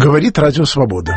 Говорит Радио Свобода.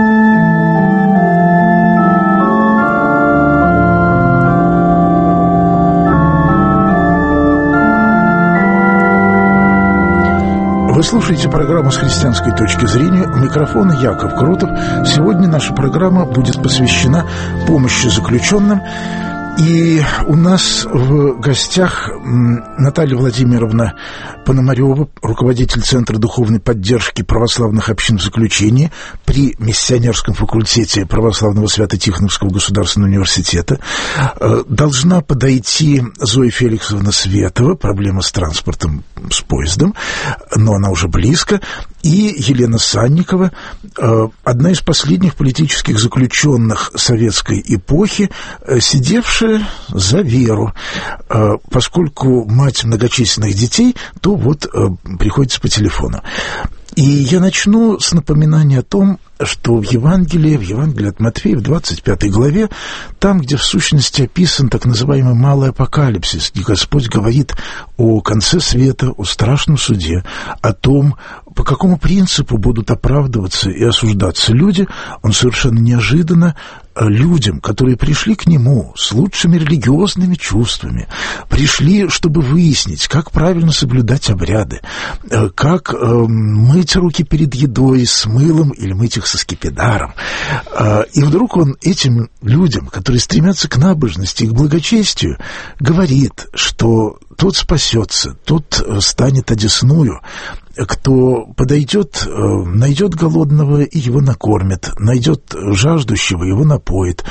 Вы слушаете программу «С христианской точки зрения». У микрофона Яков Крутов. Сегодня наша программа будет посвящена помощи заключенным. И у нас в гостях Наталья Владимировна Пономарева, руководитель Центра духовной поддержки православных общин в заключении при Миссионерском факультете Православного Свято-Тихоновского государственного университета. Должна подойти Зоя Феликсовна Светова, проблема с транспортом, с поездом, но она уже близко. И Елена Санникова, одна из последних политических заключенных советской эпохи, сидевшая за веру. Поскольку мать многочисленных детей, то вот приходится по телефону. И я начну с напоминания о том, что в Евангелии от Матфея, в 25 главе, там, где в сущности описан так называемый малый апокалипсис, где Господь говорит о конце света, о страшном суде, о том, по какому принципу будут оправдываться и осуждаться люди, он совершенно неожиданно людям, которые пришли к нему с лучшими религиозными чувствами, пришли, чтобы выяснить, как правильно соблюдать обряды, как мыть руки перед едой с мылом или мыть их со скипидаром. И вдруг он этим людям, которые стремятся к набожности и к благочестию, говорит, что тот спасется, тот станет одесную, кто подойдет, найдет голодного и его накормит, найдет жаждущего, его напоит.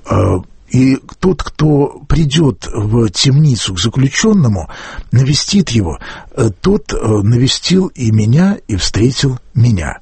И тот, кто придет в темницу к заключенному, навестит его, тот навестил и меня, и встретил меня.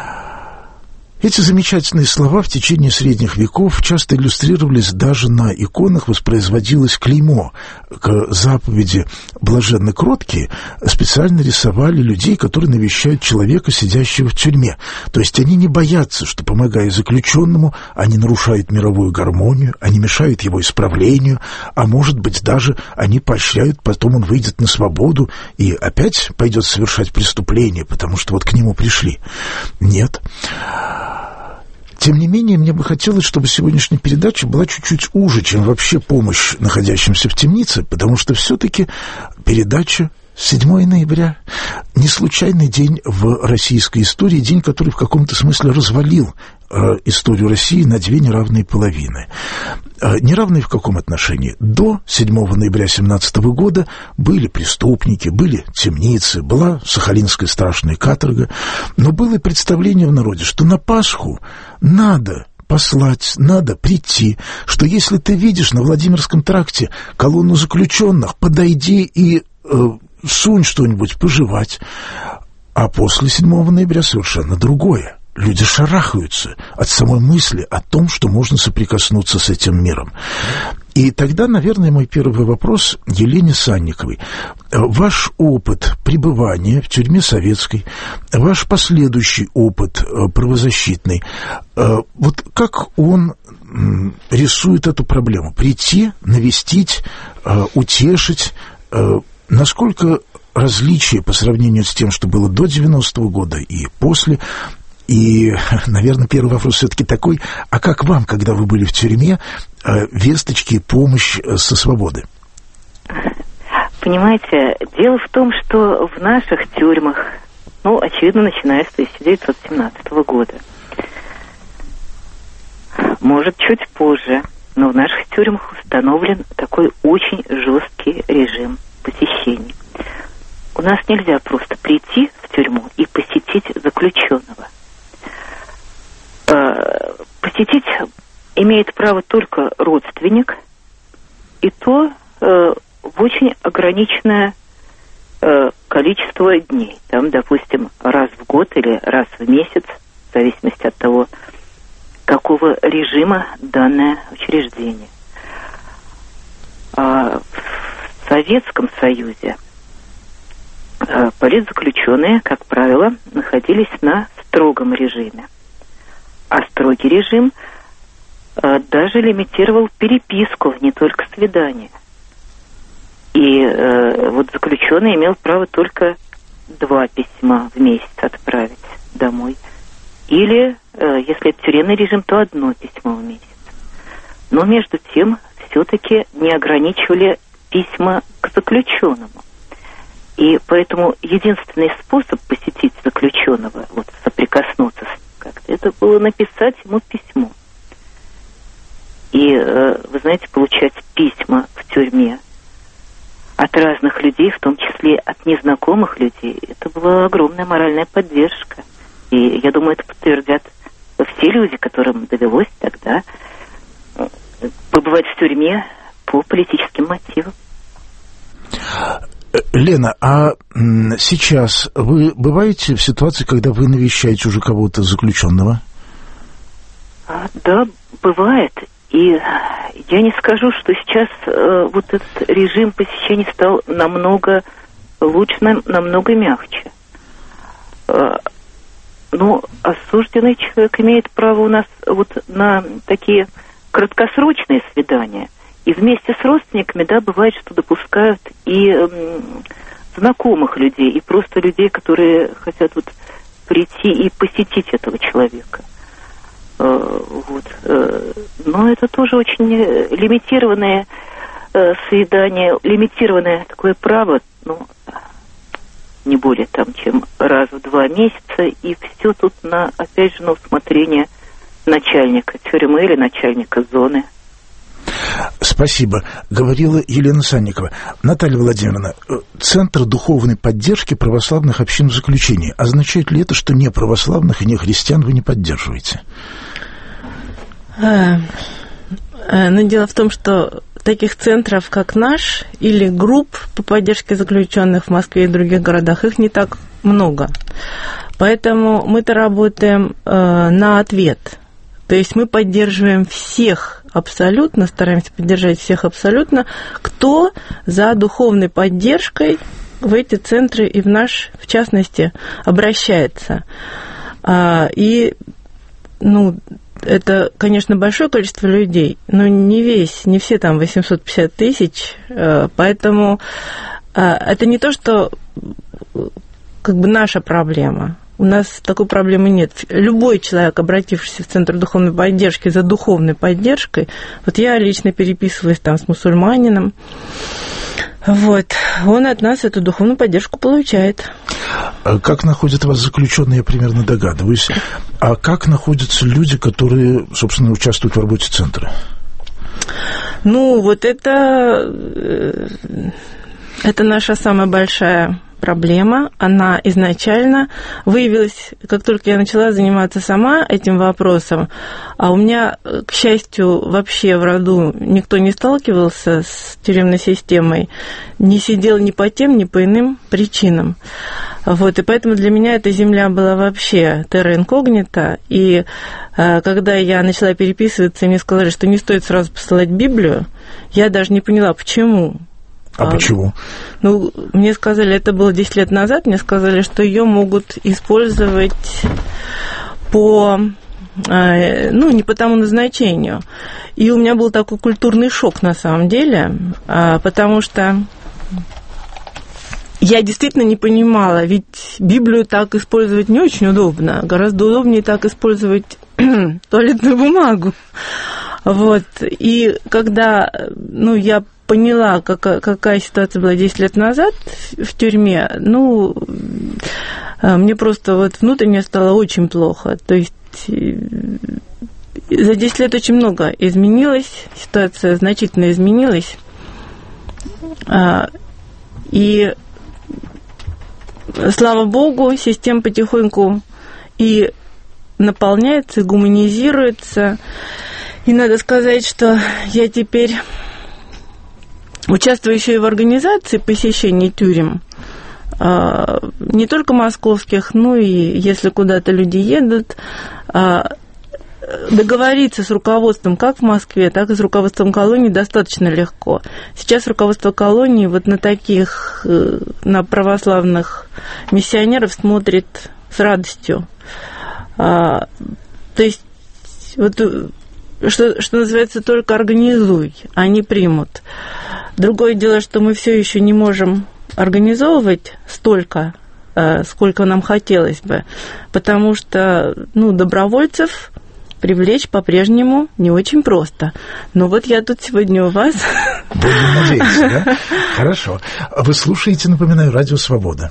Эти замечательные слова в течение средних веков часто иллюстрировались, даже на иконах воспроизводилось клеймо. К заповеди «блаженны кроткие» специально рисовали людей, которые навещают человека, сидящего в тюрьме. То есть они не боятся, что, помогая заключенному, они нарушают мировую гармонию, они мешают его исправлению, а может быть даже они поощряют, потом он выйдет на свободу и опять пойдет совершать преступление, потому что вот к нему пришли. Нет. Тем не менее, мне бы хотелось, чтобы сегодняшняя передача была чуть-чуть уже, чем вообще помощь находящимся в темнице, потому что все-таки передача 7 ноября, не случайный день в российской истории, день, который в каком-то смысле развалил историю России на две неравные половины. Неравные в каком отношении? До 7 ноября 1917 года были преступники, были темницы, была Сахалинская страшная каторга, но было и представление в народе, что на Пасху надо послать, надо прийти, что если ты видишь на Владимирском тракте колонну заключенных, подойди и сунь что-нибудь пожевать. А после 7 ноября совершенно другое. Люди шарахаются от самой мысли о том, что можно соприкоснуться с этим миром. И тогда, наверное, мой первый вопрос Елене Санниковой. Ваш опыт пребывания в тюрьме советской, ваш последующий опыт правозащитный, вот как он рисует эту проблему? Прийти, навестить, утешить, насколько различие по сравнению с тем, что было до 90-го года и после? И, наверное, первый вопрос все-таки такой, а как вам, когда вы были в тюрьме, весточки, помощь со свободы? Понимаете, дело в том, что в наших тюрьмах, очевидно, начиная с 1917 года, может, чуть позже, но в наших тюрьмах установлен такой очень жесткий режим посещений. У нас нельзя просто прийти в тюрьму и посетить заключенного. Посетить имеет право только родственник, и то в очень ограниченное количество дней. Там, допустим, раз в год или раз в месяц, в зависимости от того, какого режима данное учреждение. В Советском Союзе политзаключенные, как правило, находились на строгом режиме. А строгий режим даже лимитировал переписку, не только свидания. И вот заключенный имел право только 2 письма в месяц отправить домой. или, если это тюремный режим, то 1 письмо в месяц. Но между тем все-таки не ограничивали письма к заключенному. И поэтому единственный способ посетить заключенного, вот соприкоснуться с ним как-то, это было написать ему письмо. И, вы знаете, получать письма в тюрьме от разных людей, в том числе от незнакомых людей, это была огромная моральная поддержка. И я думаю, это подтвердят все люди, которым довелось тогда побывать в тюрьме по политическим мотивам. Лена, а сейчас вы бываете в ситуации, когда вы навещаете уже кого-то заключенного? Да, бывает. И я не скажу, что сейчас вот этот режим посещений стал намного лучше, намного мягче. Но осужденный человек имеет право у нас вот на такие краткосрочные свидания. И вместе с родственниками, да, бывает, что допускают и знакомых людей, и просто людей, которые хотят вот прийти и посетить этого человека. Вот. Но это тоже очень лимитированное свидание, лимитированное такое право, ну, не более там, чем раз в 2 месяца, и все тут опять же, на усмотрение начальника тюрьмы или начальника зоны. Спасибо. Говорила Елена Санникова. Наталья Владимировна, Центр духовной поддержки православных общин в заключении. Означает ли это, что не православных и не христиан вы не поддерживаете? Но дело в том, что таких центров, как наш, или групп по поддержке заключенных в Москве и других городах, их не так много. Поэтому мы-то работаем на ответ. То есть мы поддерживаем всех абсолютно, стараемся поддержать всех абсолютно, кто за духовной поддержкой в эти центры и в наш, в частности, обращается. И, это, конечно, большое количество людей, но не все там 850 тысяч, поэтому это не то, что как бы наша проблема. У нас такой проблемы нет. Любой человек, обратившийся в Центр духовной поддержки за духовной поддержкой, вот я лично переписываюсь там с мусульманином, вот, он от нас эту духовную поддержку получает. Как находят вас заключенные, я примерно догадываюсь. А как находятся люди, которые, собственно, участвуют в работе Центра? Вот это наша самая большая проблема. Она изначально выявилась, как только я начала заниматься сама этим вопросом, а у меня, к счастью, вообще в роду никто не сталкивался с тюремной системой, не сидел ни по тем, ни по иным причинам. Вот, и поэтому для меня эта земля была вообще терра инкогнита, и когда я начала переписываться, и мне сказали, что не стоит сразу посылать Библию, я даже не поняла, почему. А почему? Мне сказали, это было 10 лет назад, мне сказали, что ее могут использовать не по тому назначению. И у меня был такой культурный шок на самом деле, потому что я действительно не понимала, ведь Библию так использовать не очень удобно, гораздо удобнее так использовать туалетную бумагу. Вот. И когда, я поняла, какая ситуация была 10 лет назад в тюрьме, мне просто внутренне стало очень плохо. То есть за 10 лет очень много изменилось, ситуация значительно изменилась. И, слава богу, система потихоньку и наполняется, и гуманизируется. И надо сказать, что я теперь участвую еще и в организации посещений тюрем, не только московских, но и если куда-то люди едут, договориться с руководством как в Москве, так и с руководством колонии достаточно легко. Сейчас руководство колонии на православных миссионеров смотрит с радостью. То есть что называется, только организуй, они примут. Другое дело, что мы все еще не можем организовывать столько сколько нам хотелось бы, потому что, добровольцев привлечь по-прежнему не очень просто. Но вот я тут сегодня у вас. Будем надеяться, да? Хорошо. Вы слушаете, напоминаю, Радио Свобода.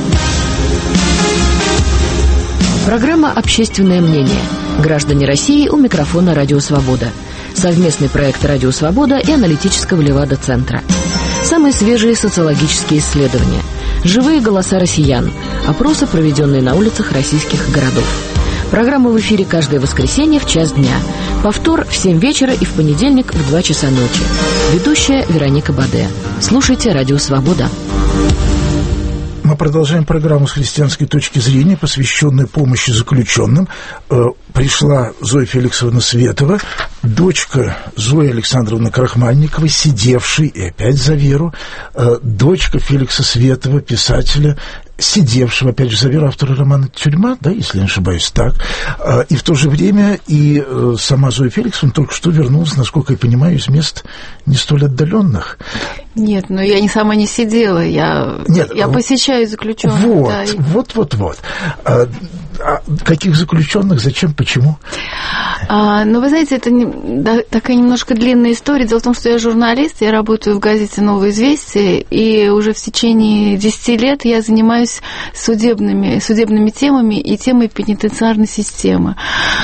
Программа «Общественное мнение». Граждане России, у микрофона Радио Свобода. Совместный проект Радио Свобода и аналитического Левада-центра. Самые свежие социологические исследования. Живые голоса россиян. Опросы, проведенные на улицах российских городов. Программа в эфире каждое воскресенье в час дня. Повтор в 7 вечера и в понедельник в 2 часа ночи. Ведущая Вероника Баде. Слушайте Радио Свобода. Мы продолжаем программу с христианской точки зрения, посвященную помощи заключенным. Пришла Зоя Феликсовна Светова, дочка Зои Александровны Крахмальниковой, сидевшей, и опять за веру, дочка Феликса Светова, писателя, сидевшего, опять же, за веру, автора романа «Тюрьма», да, если не ошибаюсь, так. И в то же время и сама Зоя Феликсовна только что вернулась, насколько я понимаю, из мест не столь отдаленных. Нет, но я сама не сидела, я посещаю заключенных. Вот. Каких заключенных, зачем, почему? Вы знаете, это такая немножко длинная история. Дело в том, что я журналист, я работаю в газете «Новое известие», и уже в течение 10 лет я занимаюсь судебными темами и темой пенитенциарной системы.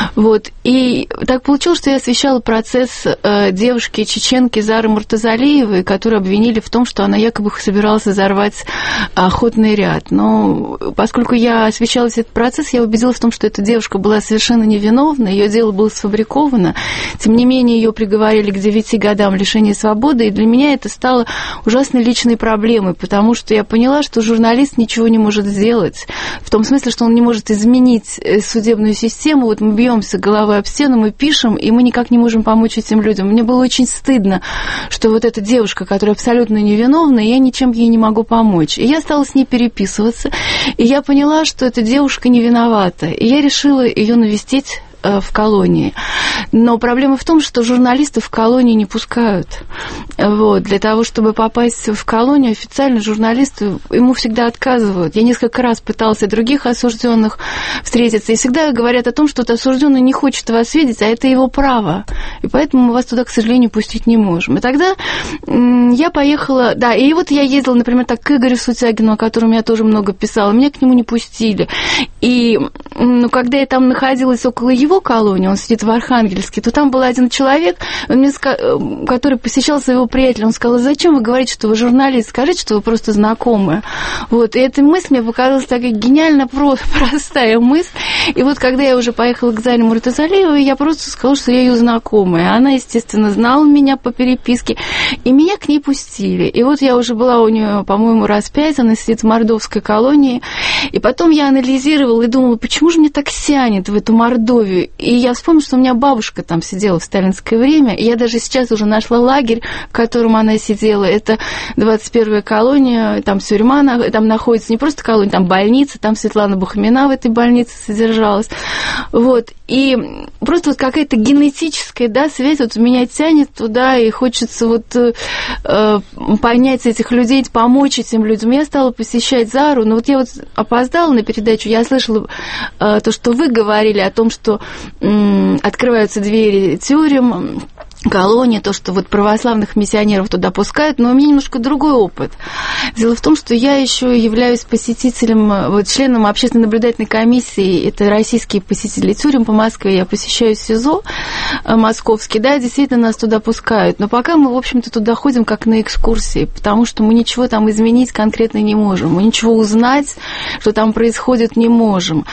И так получилось, что я освещала процесс девушки-чеченки Зары Муртазалиевой, которую обвинили в том, что она якобы собиралась взорвать охотный ряд. Но поскольку я освещала этот процесс, я убедилась в том, что эта девушка была совершенно невиновна, ее дело было сфабриковано. Тем не менее, ее приговорили к 9 годам лишения свободы, и для меня это стало ужасной личной проблемой, потому что я поняла, что журналист ничего не может сделать, в том смысле, что он не может изменить судебную систему. Мы бьемся головой об стену, мы пишем, и мы никак не можем помочь этим людям. Мне было очень стыдно, что эта девушка, которая абсолютно невиновна, я ничем ей не могу помочь. И я стала с ней переписываться, и я поняла, что эта девушка не виновата. И я решила ее навестить в колонии. Но проблема в том, что журналистов в колонии не пускают. Для того, чтобы попасть в колонию, официально журналисты ему всегда отказывают. Я несколько раз пыталась и других осужденных встретиться, и всегда говорят о том, что осужденный не хочет вас видеть, а это его право. И поэтому мы вас туда, к сожалению, пустить не можем. И тогда я поехала... Да, и я ездила, например, к Игорю Сутягину, о котором я тоже много писала. Меня к нему не пустили. И когда я там находилась около его колонии, он сидит в Архангельске, то там был один человек, который посещал своего приятеля. Он сказал: зачем вы говорите, что вы журналист? Скажите, что вы просто знакомые. И эта мысль мне показалась такая гениально простая мысль. И когда я уже поехала к Заре Муртазалиевой, я просто сказала, что я ее знакомая. Она, естественно, знала меня по переписке, и меня к ней пустили. И я уже была у нее, по-моему, раз 5, она сидит в Мордовской колонии. И потом я анализировала и думала, почему же мне так сянет в эту Мордовию? И я вспомнила, что у меня бабушка там сидела в сталинское время, и я даже сейчас уже нашла лагерь, в котором она сидела. Это 21-я колония, там тюрьма, там находится не просто колония, там больница, там Светлана Бухмина в этой больнице содержалась. И просто какая-то генетическая, связь меня тянет туда, и хочется понять этих людей, помочь этим людям. Я стала посещать Зару, но я опоздала на передачу, я слышала то, что вы говорили о том, что открываются двери тюрем, колонии, то, что православных миссионеров туда пускают, но у меня немножко другой опыт. Дело в том, что я еще являюсь посетителем, членом общественной наблюдательной комиссии, это российские посетители тюрем по Москве, я посещаю СИЗО московский, действительно нас туда пускают, но пока мы, в общем-то, туда ходим как на экскурсии, потому что мы ничего там изменить конкретно не можем, мы ничего узнать, что там происходит, не можем.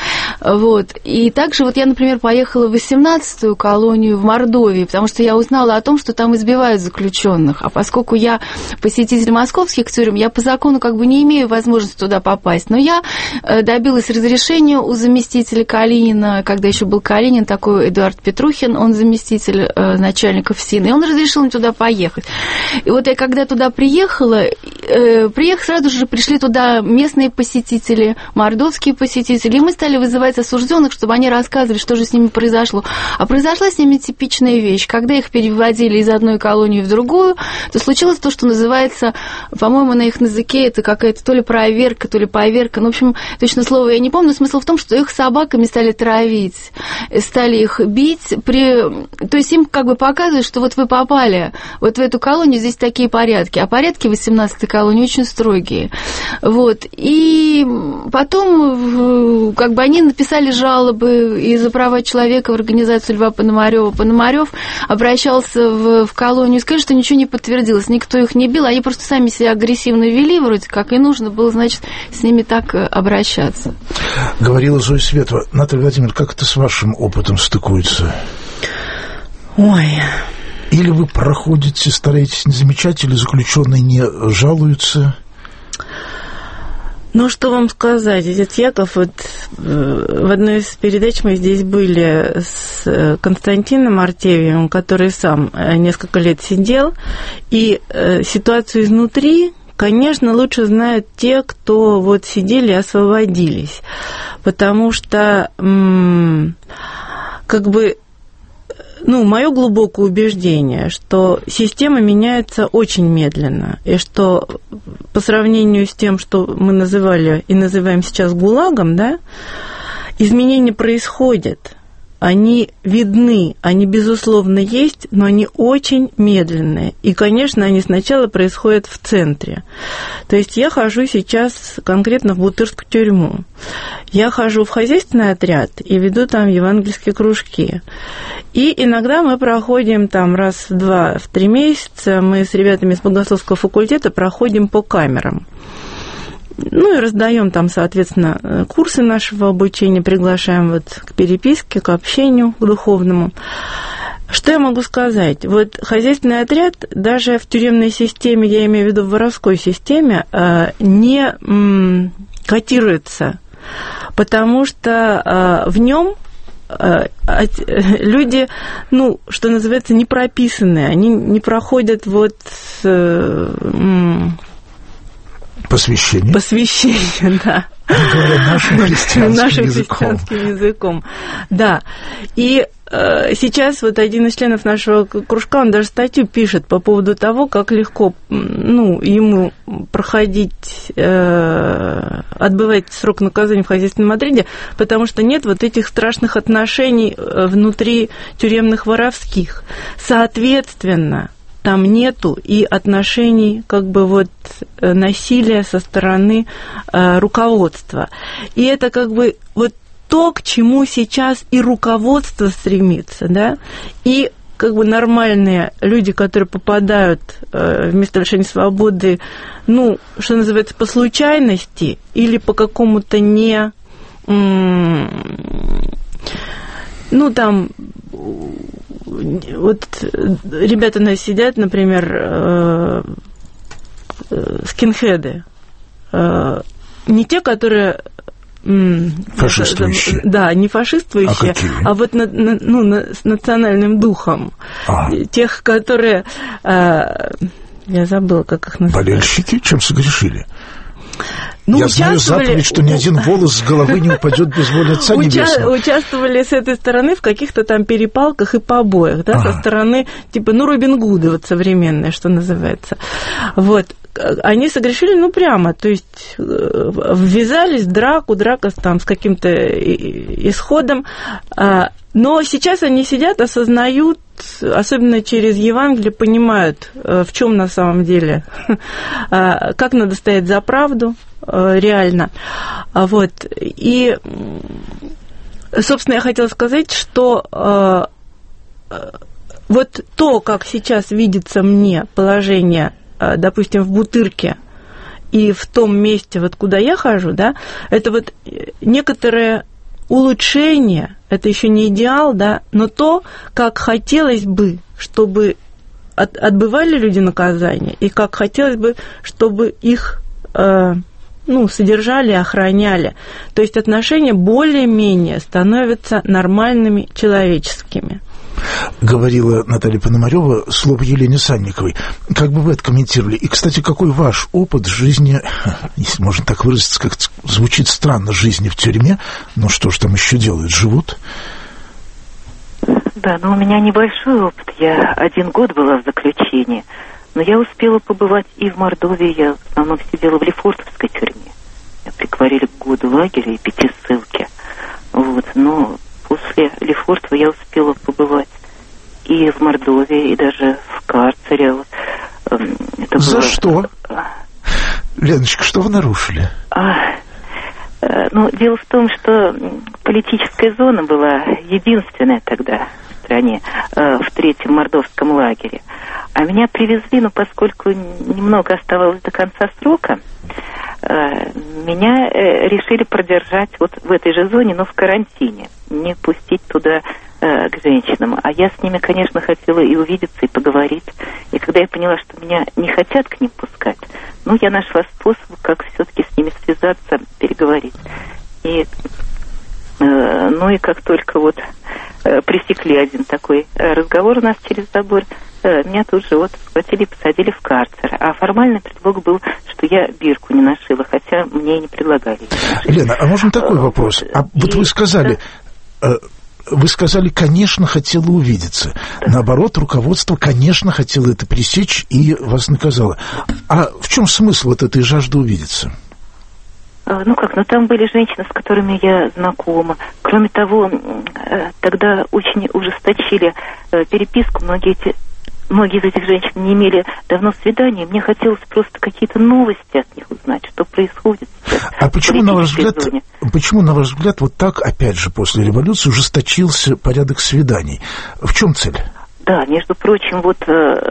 И также я, например, поехала в 18-ю колонию в Мордовии, потому что я узнала о том, что там избивают заключенных. А поскольку я посетитель московских тюрем, я по закону не имею возможности туда попасть. Но я добилась разрешения у заместителя Калинина, когда еще был Калинин, такой Эдуард Петрухин, он заместитель начальника ФСИН, и он разрешил мне туда поехать. И я когда туда приехала, приехав, сразу же пришли туда местные посетители, мордовские посетители, и мы стали вызывать осужденных, чтобы они рассказывали, что же с ними произошло. А произошла с ними типичная вещь. Когда их переводили из одной колонии в другую, то случилось то, что называется, по-моему, на их языке это какая-то то ли проверка, то ли поверка. Ну, в общем, точно слово я не помню, но смысл в том, что их собаками стали травить, стали их бить. То есть им как бы показывают, что вот вы попали вот в эту колонию, здесь такие порядки. А порядки в 18-й колонии очень строгие. Вот. И потом как бы они написали жалобы и за права человека в организацию Льва Пономарёва. Пономарёв обращался в колонию, сказали, что ничего не подтвердилось, никто их не бил, они просто сами себя агрессивно вели, вроде как, и нужно было, значит, с ними так обращаться. Говорила Зоя Светова. Наталья Владимировна, как это с вашим опытом стыкуется? Ой... Или вы проходите, стараетесь не замечать, или заключенные не жалуются? Ну, что вам сказать, отец Яков, вот в одной из передач мы здесь были с Константином Артемьевым, который сам несколько лет сидел, и ситуацию изнутри, конечно, лучше знают те, кто вот сидели и освободились, потому что как бы... Ну, мое глубокое убеждение, что система меняется очень медленно, и что по сравнению с тем, что мы называли и называем сейчас ГУЛАГом, да, изменения происходят, они видны, они, безусловно, есть, но они очень медленные. И, конечно, они сначала происходят в центре. То есть я хожу сейчас конкретно в Бутырскую тюрьму. Я хожу в хозяйственный отряд и веду там евангельские кружки. И иногда мы проходим там раз в 2-3 месяца, мы с ребятами с богословского факультета проходим по камерам. Ну и раздаем там, соответственно, курсы нашего обучения, приглашаем вот к переписке, к общению, к духовному. Что я могу сказать? Вот хозяйственный отряд даже в тюремной системе, я имею в виду в воровской системе, не котируется, потому что в нем люди, ну, что называется, не прописанные, они не проходят вот... Посвящение. Посвящение, да. Говоря нашим христианским языком. Да. И сейчас вот один из членов нашего кружка, он даже статью пишет по поводу того, как легко, ну, ему проходить, отбывать срок наказания в хозяйственном отряде, потому что нет вот этих страшных отношений внутри тюремных воровских. Соответственно, там нету и отношений, как бы вот насилия со стороны руководства. И это как бы вот то, к чему сейчас и руководство стремится, да, и как бы нормальные люди, которые попадают в место лишения свободы, ну, что называется, по случайности или по какому-то не... Ну, там... Вот ребята у нас сидят, например, скинхеды. Не те, которые... Фашистующие. Да, не фашистующие, а вот с национальным духом. Тех, которые... Я забыла, как их называют. Болельщики? Чем согрешили? Ну, я знаю заповедь, что ни один волос с головы не упадет без воли Отца Небесного. Участвовали с этой стороны в каких-то там перепалках и побоях, да, со стороны, типа, ну, Робин Гуды, вот современные, что называется. Вот. Они согрешили, ну, прямо, то есть ввязались в драку, драка там с каким-то исходом, но сейчас они сидят, осознают, особенно через Евангелие, понимают, в чем на самом деле, как надо стоять за правду, реально. Вот. И, собственно, я хотела сказать, что вот то, как сейчас видится мне положение, допустим, в Бутырке и в том месте, вот куда я хожу, да, это вот некоторое улучшение, это еще не идеал, да, но то, как хотелось бы, чтобы отбывали люди наказание, и как хотелось бы, чтобы их содержали, охраняли. То есть отношения более-менее становятся нормальными, человеческими. Говорила Наталья Пономарёва, слово Елене Санниковой. Как бы вы это комментировали? И, кстати, какой ваш опыт жизни, если можно так выразиться, как звучит странно, жизни в тюрьме, но что ж там еще делают, живут? Да, но у меня небольшой опыт. Я 1 год была в заключении, но я успела побывать и в Мордовии. Я в основном сидела в Лефортовской тюрьме. Меня приговорили к году лагеря и 5 ссылки. Вот, но после Лефортова я успела побывать и в Мордовии, и даже в карцере. Это За было... что? Леночка, что вы нарушили? Ну, дело в том, что политическая зона была единственная тогда в стране, в 3-м мордовском лагере. А меня привезли, но поскольку немного оставалось до конца срока, меня решили продержать вот в этой же зоне, но в карантине, не пустить туда к женщинам. А я с ними, конечно, хотела и увидеться, и поговорить. И когда я поняла, что меня не хотят к ним пускать, ну, я нашла способ, как все-таки с ними связаться, переговорить. И, ну, и как только вот пресекли один такой разговор у нас через забор, меня тут же вот схватили и посадили в карцер. А формальный предлог был, что я бирку не нашила, хотя мне и не предлагали. Лена, а можно такой вопрос? Вот вы сказали... Вы сказали, конечно, хотела увидеться. Да. Наоборот, руководство, конечно, хотело это пресечь и вас наказало. А в чем смысл вот этой жажды увидеться? Ну там были женщины, с которыми я знакома. Кроме того, тогда очень ужесточили переписку. Многие из этих женщин не имели давно свидания. Мне хотелось просто какие-то новости от них узнать, что происходит сейчас. А почему, на ваш взгляд, вот так, опять же, после революции ужесточился порядок свиданий? В чем цель? Да, между прочим, вот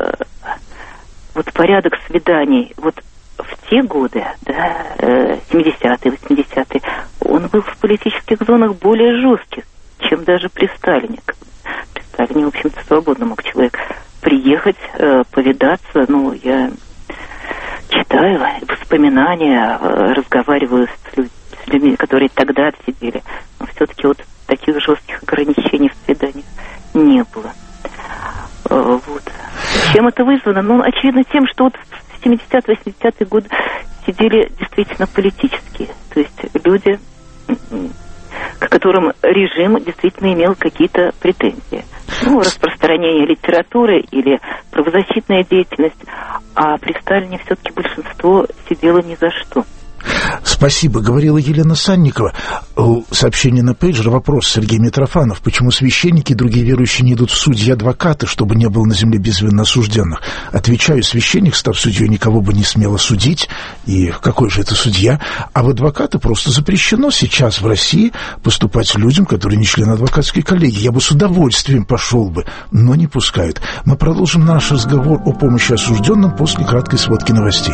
порядок свиданий, вот в те годы, да, 70-е, 80-е, он был в политических зонах более жесткий, чем даже при Сталине. При Сталине, в общем-то, свободно мог человек приехать, повидаться. Ну, я читаю воспоминания, разговариваю с людьми, которые тогда отсидели. Но все-таки вот таких жестких ограничений в свиданиях не было. Вот. Чем это вызвано? Ну, очевидно, тем, что вот в 70-80-е годы сидели действительно политические. То есть люди, к которым режим действительно имел какие-то претензии. Ну, распространение литературы или правозащитная деятельность. А при Сталине все-таки большинство сидело ни за что. Спасибо. Говорила Елена Санникова. Сообщение на пейджер. Вопрос Сергей Митрофанов. Почему священники и другие верующие не идут в судьи и адвокаты, чтобы не было на земле безвинно осужденных? Отвечаю, священник, став судьей, никого бы не смело судить. И какой же это судья? А в адвокаты просто запрещено сейчас в России поступать людям, которые не члены адвокатской коллегии. Я бы с удовольствием пошел бы, но не пускают. Мы продолжим наш разговор о помощи осужденным после краткой сводки новостей.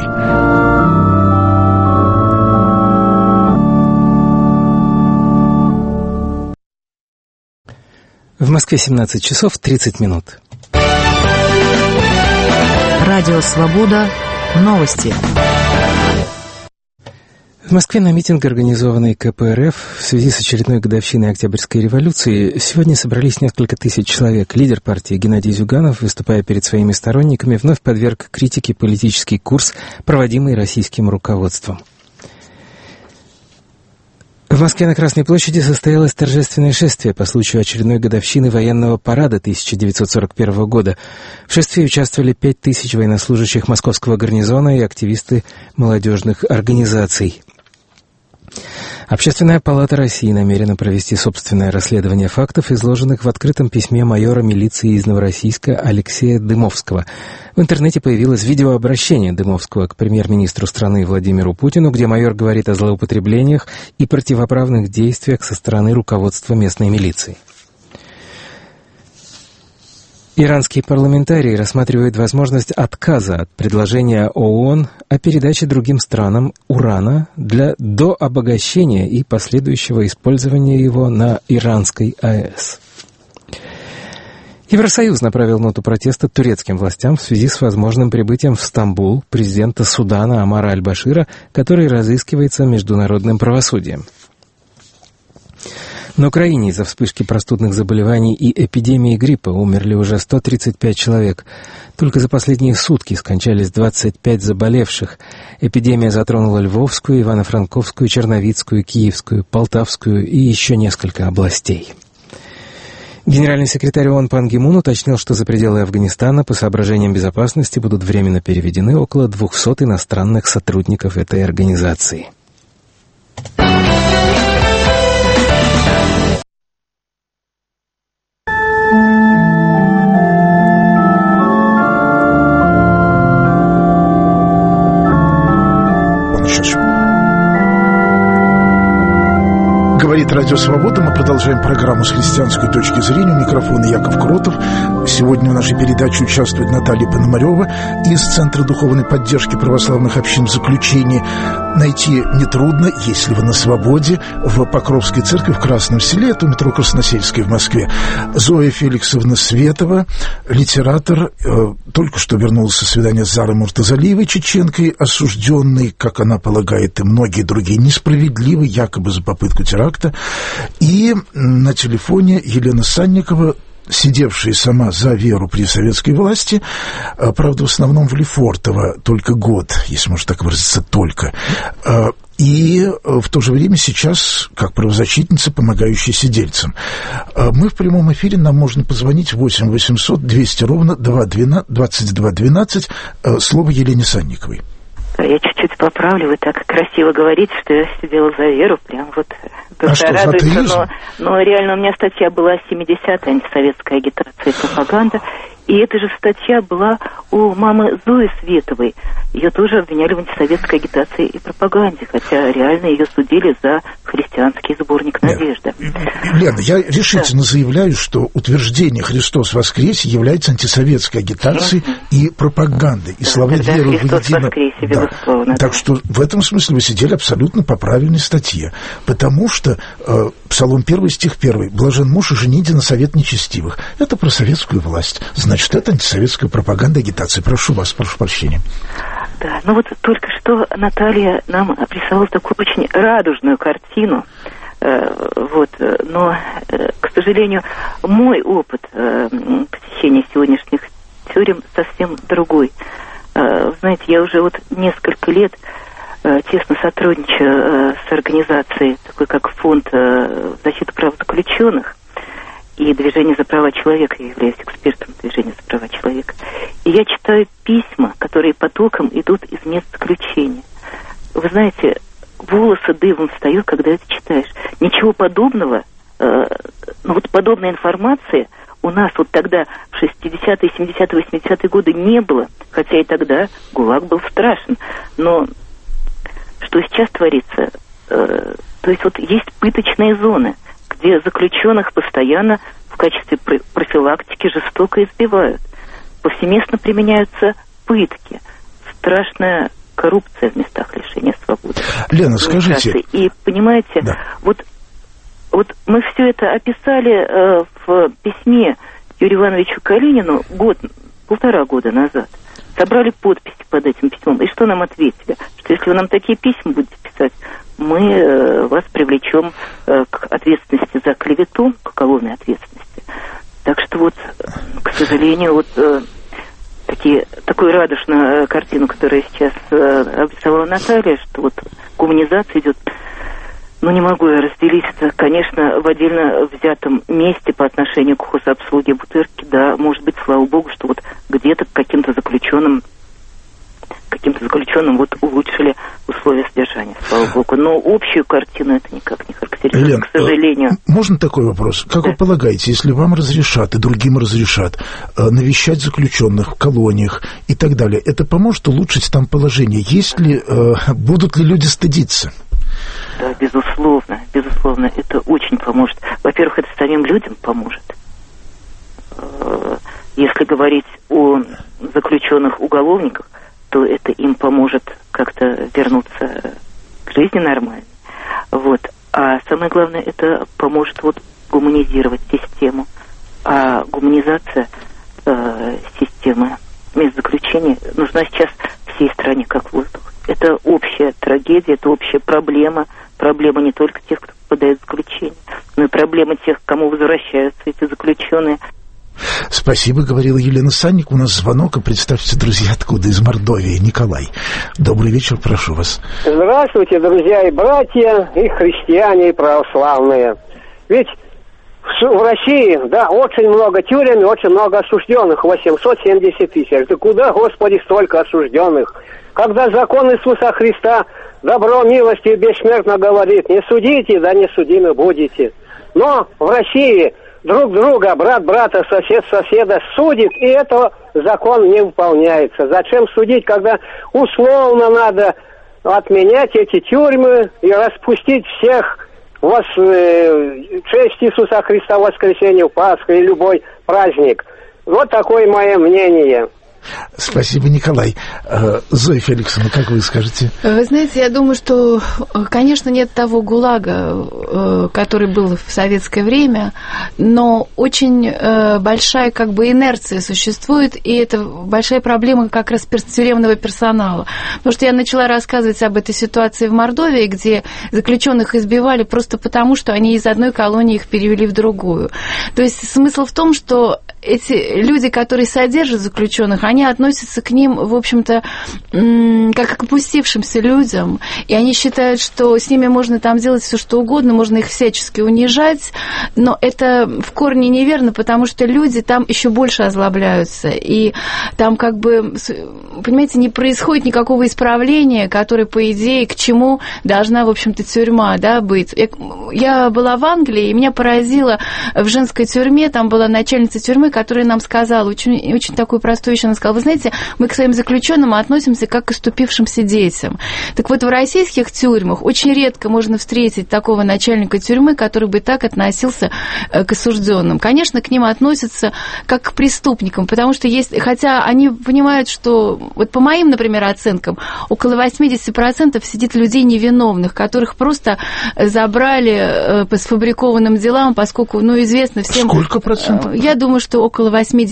В Москве 17 часов 30 минут. Радио «Свобода». Новости. В Москве на митинг, организованный КПРФ в связи с очередной годовщиной Октябрьской революции, сегодня собрались несколько тысяч человек. Лидер партии Геннадий Зюганов, выступая перед своими сторонниками, вновь подверг критике политический курс, проводимый российским руководством. В Москве на Красной площади состоялось торжественное шествие по случаю очередной годовщины военного парада 1941 года. В шествии участвовали 5000 военнослужащих московского гарнизона и активисты молодежных организаций. Общественная палата России намерена провести собственное расследование фактов, изложенных в открытом письме майора милиции из Новороссийска Алексея Дымовского. В интернете появилось видеообращение Дымовского к премьер-министру страны Владимиру Путину, где майор говорит о злоупотреблениях и противоправных действиях со стороны руководства местной милиции. Иранские парламентарии рассматривают возможность отказа от предложения ООН о передаче другим странам урана для дообогащения и последующего использования его на иранской АЭС. Евросоюз направил ноту протеста турецким властям в связи с возможным прибытием в Стамбул президента Судана Омара аль-Башира, который разыскивается международным правосудием. На Украине из-за вспышки простудных заболеваний и эпидемии гриппа умерли уже 135 человек. Только за последние сутки скончались 25 заболевших. Эпидемия затронула Львовскую, Ивано-Франковскую, Черновицкую, Киевскую, Полтавскую и еще несколько областей. Генеральный секретарь ООН Пан Ги Мун уточнил, что за пределы Афганистана по соображениям безопасности будут временно переведены около 200 иностранных сотрудников этой организации. Говорит Радио Свобода. Мы продолжаем программу с христианской точки зрения. У микрофона Яков Кротов. Сегодня в нашей передаче участвует Наталья Пономарева из Центра духовной поддержки православных общин. В заключении: найти нетрудно, если вы на свободе, в Покровской церкви в Красном Селе, это у метро Красносельской в Москве. Зоя Феликсовна Светова, литератор, только что вернулась со свидания с Зарой Муртазалиевой, чеченкой, осужденной, как она полагает, и многие другие, несправедливо, якобы за попытку теракта. И на телефоне Елена Санникова, сидевшая сама за веру при советской власти, правда, в основном в Лефортово, только год, если можно так выразиться, только. И в то же время сейчас, как правозащитница, помогающая сидельцам. Мы в прямом эфире, нам можно позвонить 8 800 200 ровно 2212. Слово Елене Санниковой. Я чуть-чуть поправлю, вы так красиво говорите, что я сидела за веру, прям вот душа радуется, но реально у меня статья была 70-я, антисоветская агитация и пропаганда, и эта же статья была у мамы Зои Световой. Ее тоже обвиняли в антисоветской агитации и пропаганде, хотя реально ее судили за христианский сборник «Надежда». Лена, я решительно заявляю, что утверждение «Христос воскресе» является антисоветской агитацией и пропагандой. И слова веры воедино. Да. Так что в этом смысле вы сидели абсолютно по правильной статье. Потому что Псалом 1, стих 1: «Блажен муж и женитья на совет нечестивых». Это про советскую власть. Значит, это антисоветская пропаганда, агитация. Прошу вас, прошу прощения. Да, ну вот только что Наталья нам описала такую очень радужную картину. Но, к сожалению, мой опыт посещения сегодняшних тюрем совсем другой. Знаете, я уже вот несколько лет тесно сотрудничаю с организацией, такой как Фонд защиты прав заключенных и Движение за права человека. Я являюсь экспертом Движения за права человека. И я читаю письма, которые потоком идут из мест заключения. Вы знаете, волосы дыбом встают, когда это читаешь. Ничего подобного, подобной информации у нас вот тогда, в 60-е, 70-е, 80-е годы не было, хотя и тогда ГУЛАГ был страшен. Но что сейчас творится? То есть вот есть пыточные зоны, где заключенных постоянно в качестве профилактики жестоко избивают. Повсеместно применяются пытки. Страшная коррупция в местах лишения свободы. Лена, скажите... И, понимаете, да. вот мы все это описали в письме Юрию Ивановичу Калинину полтора года назад. Собрали подписи под этим письмом. И что нам ответили? Что если вы нам такие письма будете писать, мы вас привлечем к ответственности за клевету, к уголовной ответственности. Так что к сожалению, такую радужную картину, которую сейчас обрисовала Наталья, что гуманизация идет. Не могу я разделить это, конечно, в отдельно взятом месте по отношению к хозобслуге Бутырки, да, может быть, слава богу, что где-то каким-то заключенным улучшили условия содержания, слава богу. Но общую картину это никак не характеризует, Елена, к сожалению. Можно такой вопрос? Как вы полагаете, если вам разрешат и другим разрешат навещать заключенных в колониях и так далее, это поможет улучшить там положение? Будут ли люди стыдиться? Да, безусловно, это очень поможет. Во-первых, это самим людям поможет. Если говорить о заключенных уголовниках, то это им поможет как-то вернуться к жизни нормальной. А самое главное, это поможет гуманизировать систему. А гуманизация системы мест заключения нужна сейчас всей стране как воздух. Это общая трагедия, это общая проблема. Проблема не только тех, кто попадает в заключение, но и проблема тех, к кому возвращаются эти заключенные. Спасибо, говорила Елена Санник. У нас звонок, и представьте, друзья, откуда? Из Мордовии. Николай. Добрый вечер, прошу вас. Здравствуйте, друзья и братья, и христиане, и православные. Ведь в России, да, очень много тюрем и очень много осужденных, 870 тысяч. Да куда, Господи, столько осужденных? Когда закон Иисуса Христа добро, милостью бессмертно говорит: не судите, да не судимы будете. Но в России друг друга, брат брата, сосед соседа судит, и этого закон не выполняется. Зачем судить, когда условно надо отменять эти тюрьмы и распустить всех в честь Иисуса Христа, воскресенье, Пасха и любой праздник? Вот такое мое мнение. Спасибо, Николай. Зоя Феликсовна, как вы скажете? Вы знаете, я думаю, что, конечно, нет того ГУЛАГа, который был в советское время, но очень большая как бы инерция существует, и это большая проблема как раз тюремного персонала. Потому что я начала рассказывать об этой ситуации в Мордовии, где заключенных избивали просто потому, что они из одной колонии их перевели в другую. То есть смысл в том, что эти люди, которые содержат заключенных, они относятся к ним, в общем-то, как к опустившимся людям, и они считают, что с ними можно там делать все, что угодно, можно их всячески унижать, но это в корне неверно, потому что люди там еще больше озлобляются, и там как бы, понимаете, не происходит никакого исправления, которое, по идее, к чему должна, в общем-то, тюрьма, да, быть. Я была в Англии, и меня поразило в женской тюрьме, там была начальница тюрьмы, которая нам сказала, очень такую простую вещь, она сказала: вы знаете, мы к своим заключенным относимся как к оступившимся детям. Так вот, в российских тюрьмах очень редко можно встретить такого начальника тюрьмы, который бы так относился к осужденным. Конечно, к ним относятся как к преступникам, потому что есть, хотя они понимают, что, вот по моим, например, оценкам, около 80% сидит людей невиновных, которых просто забрали по сфабрикованным делам, поскольку, известно всем... Сколько процентов? Я думаю, что около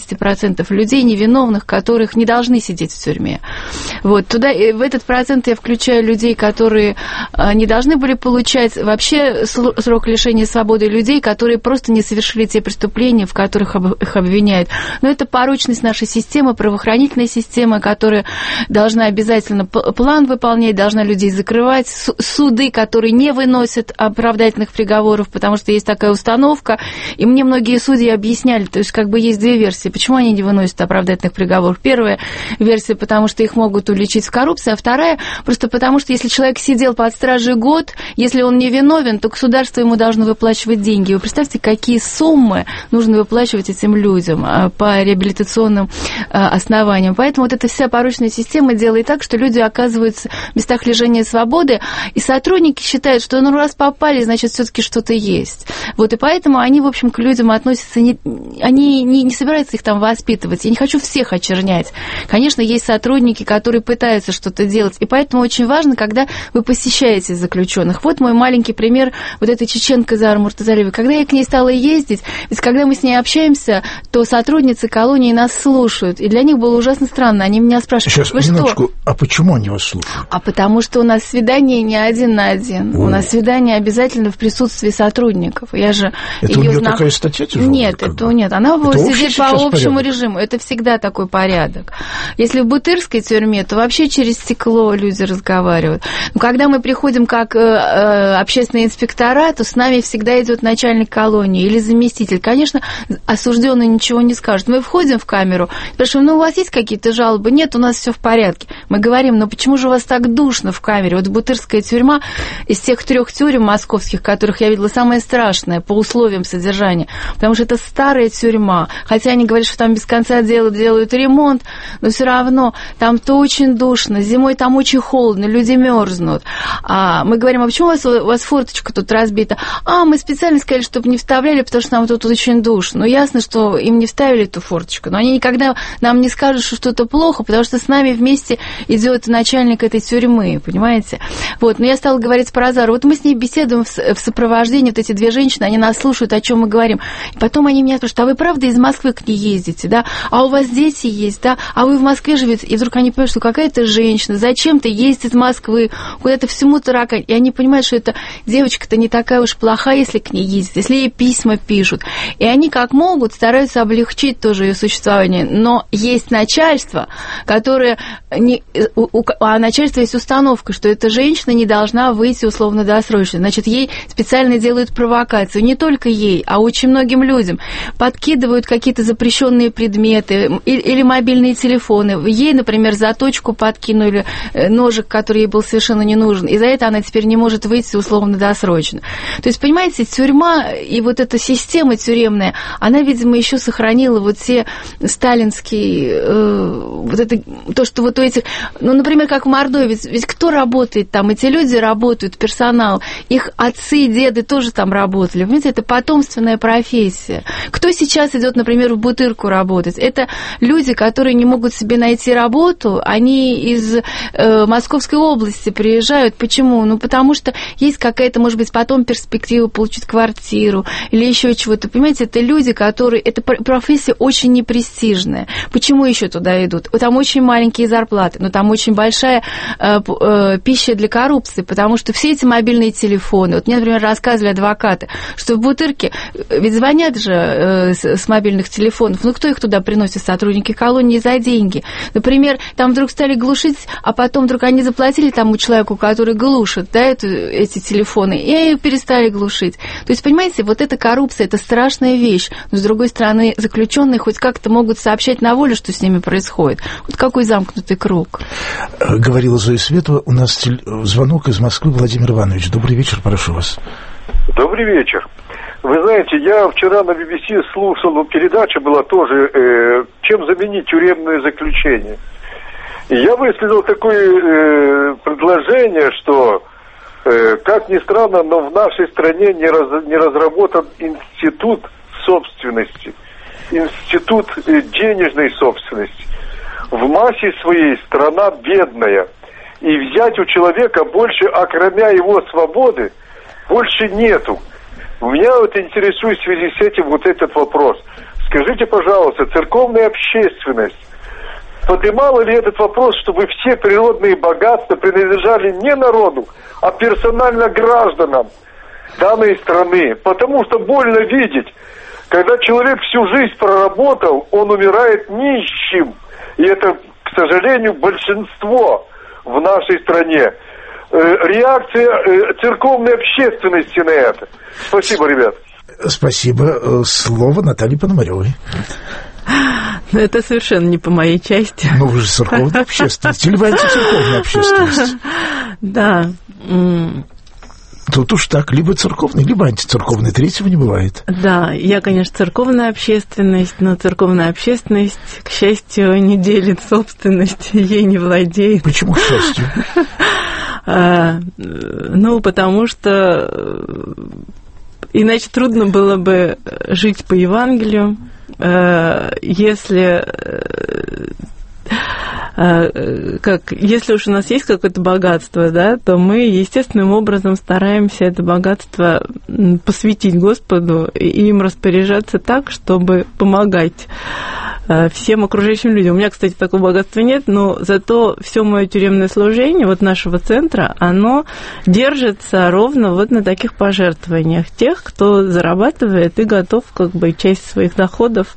80% людей невиновных, которых не должны сидеть в тюрьме. Вот, в этот процент я включаю людей, которые не должны были получать вообще срок лишения свободы, людей, которые просто не совершили те преступления, в которых их обвиняют. Но это порочность нашей системы, правоохранительной системы, которая должна обязательно план выполнять, должна людей закрывать, суды, которые не выносят оправдательных приговоров, потому что есть такая установка, и мне многие судьи объясняли, то есть как бы есть две версии, почему они не выносят оправдательных приговоров. Первая версия, потому что их могут уличить в коррупции, а вторая, просто потому что если человек сидел под стражей год, если он не виновен, то государство ему должно выплачивать деньги. Вы представьте, какие суммы нужно выплачивать этим людям по реабилитационным основаниям. Поэтому вот эта вся порочная система делает так, что люди оказываются в местах лишения свободы, и сотрудники считают, что раз попали, значит, все-таки что-то есть. Вот, и поэтому они, в общем, к людям относятся, они не собираются их там воспитывать. Я не хочу всех очернять. Конечно, есть сотрудники, которые пытаются что-то делать, и поэтому очень важно, когда вы посещаете заключенных. Вот мой маленький пример вот этой чеченкой Зары Муртазалиевой. Когда я к ней стала ездить, ведь когда мы с ней общаемся, то сотрудницы колонии нас слушают, и для них было ужасно странно. Они меня спрашивают: сейчас, минуточку, а почему они вас слушают? А потому что у нас свидание не один на один. У нас свидание обязательно в присутствии сотрудников. Я же это у нее такая статья тяжелая? Нет, нет. Она сидит по общему режиму. Это всегда такой порядок. Если в Бутырской тюрьме, то вообще через стекло люди разговаривают. Но когда мы приходим как общественные инспектора, то с нами всегда идет начальник колонии или заместитель. Конечно, осужденный ничего не скажет. Мы входим в камеру, спрашиваем: у вас есть какие-то жалобы? Нет, у нас все в порядке. Мы говорим: почему же у вас так душно в камере? Вот Бутырская тюрьма из тех 3 тюрем московских, которых я видела, самая страшная по условиям содержания, потому что это старая тюрьма. Хотя они говорят, что там без конца делают ремонт, но все равно там то очень душно, зимой там очень холодно, люди мерзнут. Мы говорим: а почему у вас форточка тут разбита? Мы специально сказали, чтобы не вставляли, потому что нам тут очень душно. Ясно, что им не вставили эту форточку, но они никогда нам не скажут, что что-то плохо, потому что с нами вместе идет начальник этой тюрьмы, понимаете? Вот, но я стала говорить про Зару. Вот мы с ней беседуем в сопровождении, вот эти 2 женщины, они нас слушают, о чем мы говорим. И потом они меня спрашивают: а вы правда из Москвы к ней ездите, да? А у вас дети есть, да, а вы в Москве живете, и вдруг они понимают, что какая-то женщина зачем-то ездит из Москвы, куда-то всему таракань, и они понимают, что эта девочка-то не такая уж плохая, если к ней ездит, если ей письма пишут, и они как могут стараются облегчить тоже ее существование, но есть начальство, которое, а начальство есть установка, что эта женщина не должна выйти условно-досрочно, значит, ей специально делают провокацию, не только ей, а очень многим людям, подкидывают какие-то запрещенные предметы или мобильные телефоны. Ей, например, заточку подкинули, ножик, который ей был совершенно не нужен, и за это она теперь не может выйти условно-досрочно. То есть, понимаете, тюрьма и вот эта система тюремная, она, видимо, еще сохранила вот те сталинские, вот это, то, что вот у этих, ну, например, как в Мордовии, ведь кто работает там? Эти люди работают, персонал, их отцы и деды тоже там работали. Понимаете, это потомственная профессия. Кто сейчас идет, например, в Бутырку работать? Это люди, которые не могут себе найти работу, они из Московской области приезжают. Почему? Ну, потому что есть какая-то, может быть, потом перспектива получить квартиру или еще чего-то. Понимаете, это люди, которые... Эта профессия очень непрестижная. Почему еще туда идут? Там очень маленькие зарплаты, но там очень большая пища для коррупции, потому что все эти мобильные телефоны... Вот мне, например, рассказывали адвокаты, что в Бутырке, ведь звонят же с мобильных телефонов, ну кто их туда приносит? Сотрудники колонии за деньги. Например, там вдруг стали глушить, а потом вдруг они заплатили тому человеку, который глушит, да, эти телефоны, и перестали глушить. То есть, понимаете, вот эта коррупция, это страшная вещь, но, с другой стороны, заключенные хоть как-то могут сообщать на волю, что с ними происходит. Вот какой замкнутый круг. Говорила Зоя Светова, у нас звонок из Москвы. Владимир Иванович, добрый вечер, прошу вас. Добрый вечер. Вы знаете, я вчера на BBC слушал, передача была тоже «Чем заменить тюремное заключение». И я высказал такое предложение, что, как ни странно, но в нашей стране не разработан институт собственности, институт денежной собственности. В массе своей страна бедная, и взять у человека больше, окромя его свободы, больше нету. Меня вот интересует в связи с этим вот этот вопрос. Скажите, пожалуйста, церковная общественность поднимала ли этот вопрос, чтобы все природные богатства принадлежали не народу, а персонально гражданам данной страны? Потому что больно видеть, когда человек всю жизнь проработал, он умирает нищим. И это, к сожалению, большинство в нашей стране. Реакция церковной общественности на это. Спасибо, ребят. Спасибо. Слово Наталье Пономарёвой. Ну, это совершенно не по моей части. Ну, вы же церковная общественность. Или вы антицерковная общественность? Да. Тут уж так, либо церковный, либо антицерковный. Третьего не бывает. Да, я, конечно, церковная общественность, но церковная общественность, к счастью, не делит собственность, ей не владеет. Почему к счастью? Ну, потому что иначе трудно было бы жить по Евангелию, если уж у нас есть какое-то богатство, да, то мы естественным образом стараемся это богатство посвятить Господу и им распоряжаться так, чтобы помогать всем окружающим людям. У меня, кстати, такого богатства нет, но зато все мое тюремное служение вот нашего центра, оно держится ровно вот на таких пожертвованиях тех, кто зарабатывает и готов как бы часть своих доходов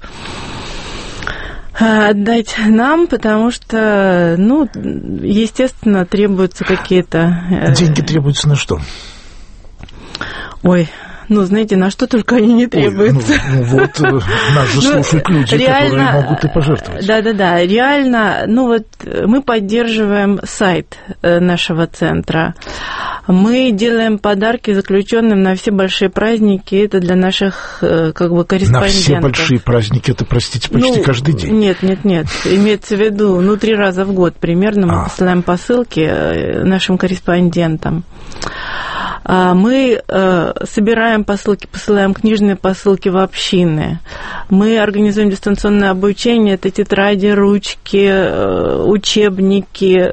отдать нам, потому что, ну, естественно, требуются какие-то... Деньги требуются на что? Ой, ну, знаете, на что только они не требуются. Вот нас же слушают люди, которые могут и пожертвовать. Да, реально, ну вот мы поддерживаем сайт нашего центра. Мы делаем подарки заключенным на все большие праздники. Это для наших как бы корреспондентов. На все большие праздники, это, простите, почти каждый день. Нет. Имеется в виду, 3 раза в год примерно мы посылаем посылки нашим корреспондентам. Мы собираем посылки, посылаем книжные посылки в общины. Мы организуем дистанционное обучение. Это тетради, ручки, учебники,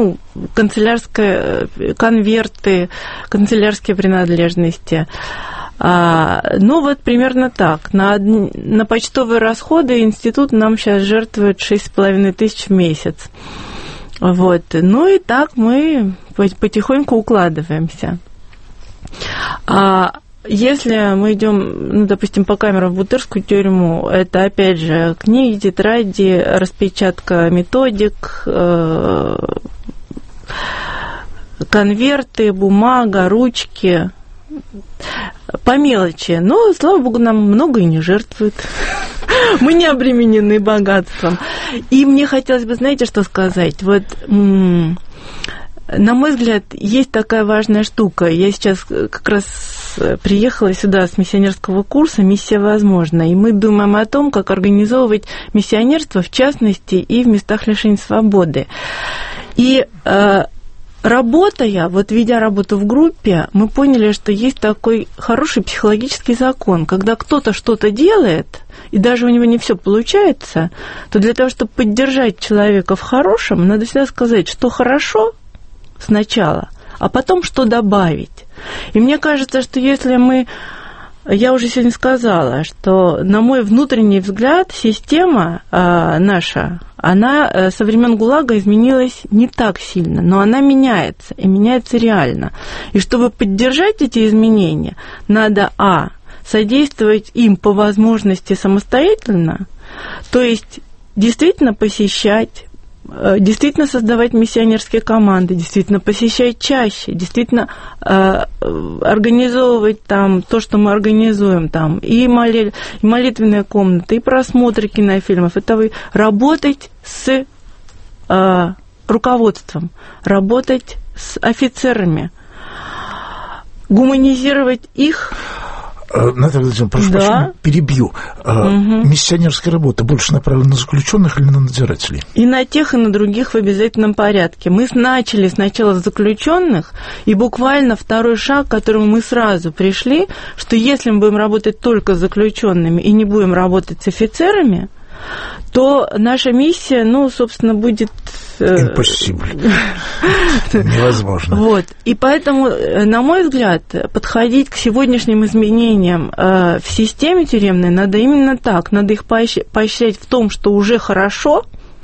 канцелярские конверты, канцелярские принадлежности. Ну, вот примерно так. На почтовые расходы институт нам сейчас жертвует 6,5 тысяч в месяц. Вот. Ну и так мы потихоньку укладываемся. Если мы идем, ну, допустим, по камерам в Бутырскую тюрьму, это, опять же, книги, тетради, распечатка методик, конверты, бумага, ручки, по мелочи. Но, слава богу, нам много и не жертвуют. Мы не обременены богатством. И мне хотелось бы, знаете, что сказать? Вот, на мой взгляд, есть такая важная штука. Я сейчас как раз приехала сюда с миссионерского курса «Миссия возможна». И мы думаем о том, как организовывать миссионерство, в частности, и в местах лишения свободы. И работая, вот ведя работу в группе, мы поняли, что есть такой хороший психологический закон. Когда кто-то что-то делает, и даже у него не все получается, то для того, чтобы поддержать человека в хорошем, надо всегда сказать, что хорошо сначала, а потом что добавить. И мне кажется, что если мы... Я уже сегодня сказала, что, на мой внутренний взгляд, система наша, она со времен ГУЛАГа изменилась не так сильно, но она меняется, и меняется реально. И чтобы поддержать эти изменения, надо, содействовать им по возможности самостоятельно, то есть действительно посещать, действительно создавать миссионерские команды, действительно посещать чаще, действительно организовывать там то, что мы организуем, там и молитвенные комнаты, и просмотры кинофильмов. Это работать с руководством, работать с офицерами, гуманизировать их. Наталья Владимировна, прошу прощения, перебью. Миссионерская работа больше направлена на заключенных или на надзирателей? И на тех, и на других в обязательном порядке. Мы начали сначала с заключенных, и буквально второй шаг, к которому мы сразу пришли, что если мы будем работать только с заключенными и не будем работать с офицерами, то наша миссия, собственно, будет... Impossible. Невозможно. Вот. И поэтому, на мой взгляд, подходить к сегодняшним изменениям в системе тюремной надо именно так. Надо их поощрять в том, что уже хорошо,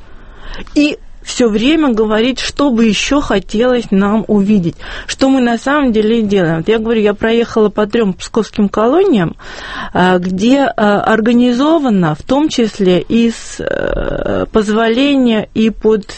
и все время говорить, что бы еще хотелось нам увидеть, что мы на самом деле делаем. Вот я говорю, я проехала по 3 псковским колониям, где организовано, в том числе и с позволения и под...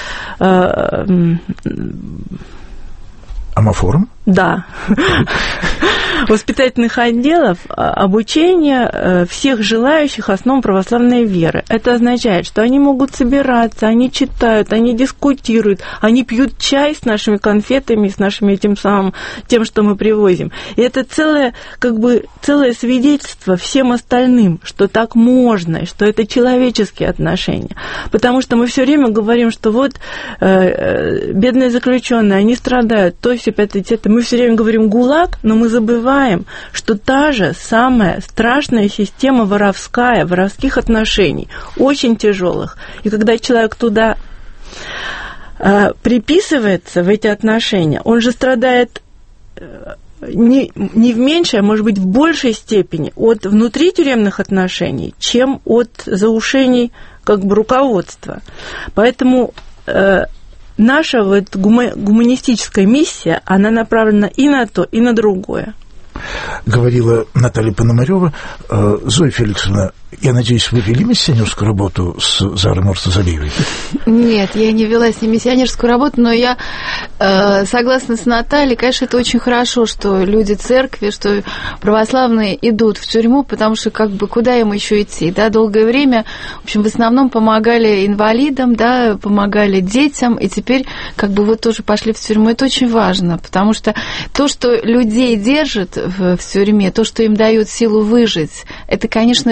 Амофорум? Да. Воспитательных отделов обучения всех желающих основам православной веры. Это означает, что они могут собираться, они читают, они дискутируют, они пьют чай с нашими конфетами, с нашими тем, что мы привозим. И это целое свидетельство всем остальным, что так можно, и что это человеческие отношения. Потому что мы все время говорим, что вот бедные заключенные, они страдают, то есть это. Мы все время говорим ГУЛАГ, но мы забываем, что та же самая страшная система воровских отношений, очень тяжелых. И когда человек туда приписывается в эти отношения, он же страдает не в меньшей, а может быть в большей степени от внутритюремных отношений, чем от заушений руководства. Поэтому наша гуманистическая миссия, она направлена и на то, и на другое. Говорила Наталья Пономарёва. Зоя Феликсовна, я надеюсь, вы вели миссионерскую работу с Зарой Муртазалиевой? Нет, я не вела с ней миссионерскую работу, но я согласна с Натальей. Конечно, это очень хорошо, что люди церкви, что православные идут в тюрьму, потому что куда им еще идти? Да? Долгое время, в общем, в основном помогали инвалидам, да, помогали детям, и теперь тоже пошли в тюрьму. Это очень важно, потому что то, что людей держит в тюрьме, то, что им дает силу выжить, это, конечно, вера.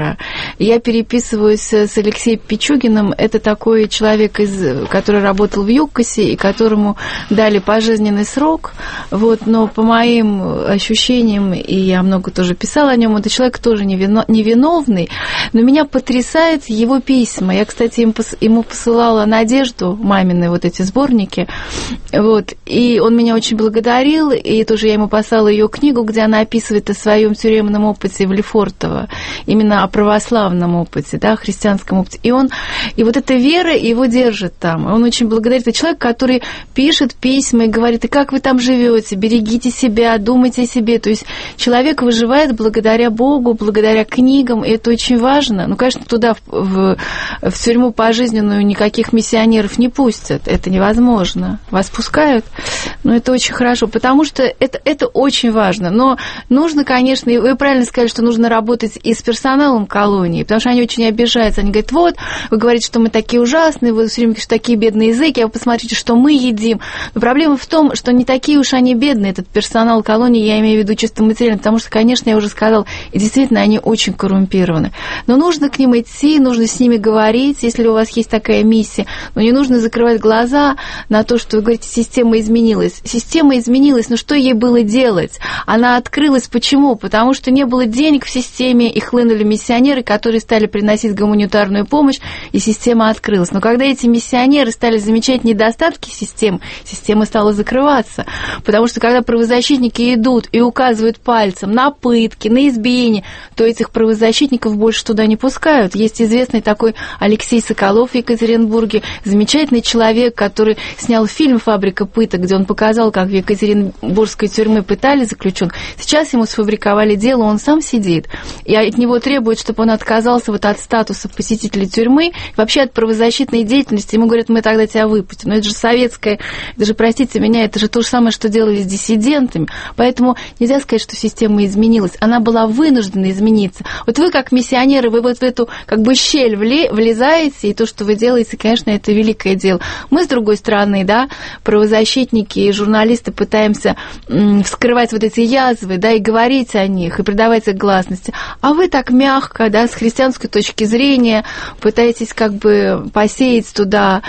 вера. Я переписываюсь с Алексеем Пичугиным. Это такой человек, который работал в ЮКОСе и которому дали пожизненный срок. Вот, но по моим ощущениям, и я много тоже писала о нем, это человек тоже невиновный, но меня потрясает его письма. Я, кстати, ему посылала Надежду, мамины вот эти сборники, вот, и он меня очень благодарил, и тоже я ему послала ее книгу, где она описывает о своем тюремном опыте в Лефортово, именно о православном опыте, да, христианском опыте. И вот эта вера его держит там. Он очень благодарит. Это человек, который пишет письма и говорит: и как вы там живете, берегите себя, думайте о себе. То есть человек выживает благодаря Богу, благодаря книгам, и это очень важно. Ну, конечно, туда, в тюрьму пожизненную, никаких миссионеров не пустят. Это невозможно. Вас пускают, но это очень хорошо, потому что это очень важно. Но нужно, конечно, и вы правильно сказали, что нужно работать и с персоналом колонии, потому что они очень обижаются. Они говорят: вот, вы говорите, что мы такие ужасные, вы все время говорите, что такие бедные языки, а вы посмотрите, что мы едим. Но проблема в том, что не такие уж они бедные, этот персонал колонии, я имею в виду чисто материально, потому что, конечно, я уже сказала, и действительно, они очень коррумпированы. Но нужно к ним идти, нужно с ними говорить, если у вас есть такая миссия, но не нужно закрывать глаза на то, что вы говорите, система изменилась. Система изменилась, но что ей было делать? Она открылась. Почему? Потому что не было денег в системе, и хлынули миссионеры, которые стали приносить гуманитарную помощь, и система открылась. Но когда эти миссионеры стали замечать недостатки системы, система стала закрываться. Потому что когда правозащитники идут и указывают пальцем на пытки, на избиения, то этих правозащитников больше туда не пускают. Есть известный такой Алексей Соколов в Екатеринбурге, замечательный человек, который снял фильм «Фабрика пыток», где он показал, как в Екатеринбургской тюрьме пытали заключенных. Сейчас ему сфабриковали дело, он сам сидит. И от него требуют, чтобы он отказался вот от статуса посетителя тюрьмы, вообще от правозащитной деятельности. Ему говорят: мы тогда тебя выпустим. Но это же советское, это же, простите меня, это же то же самое, что делали с диссидентами. Поэтому нельзя сказать, что система изменилась. Она была вынуждена измениться. Вот вы, как миссионеры, вы вот в эту как бы щель влезаете, и то, что вы делаете, конечно, это великое дело. Мы, с другой стороны, да, правозащитники и журналисты пытаемся вскрывать вот эти язвы, да, и говорить о них, и придавать их гласности. А вы так мягко, да, с христианской точки зрения пытаетесь как бы посеять туда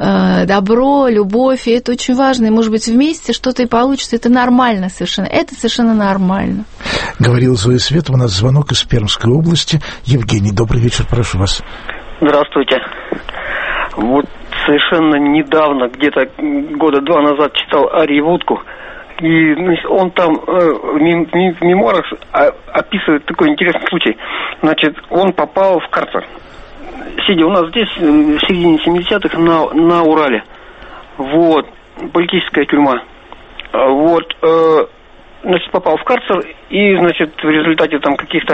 добро, любовь, и это очень важно. И, может быть, вместе что-то и получится. Это нормально совершенно. Это совершенно нормально. Говорила Зоя Светова. У нас звонок из Пермской области. Евгений, добрый вечер, прошу вас. Здравствуйте. Вот совершенно недавно, где-то года 2 назад, читал Арии Вудку, и он там в мемуарах описывает такой интересный случай. Значит, он попал в карцер, сидя у нас здесь в середине 70-х на Урале. Вот, политическая тюрьма. Вот, значит, попал в карцер, и, значит, в результате там каких-то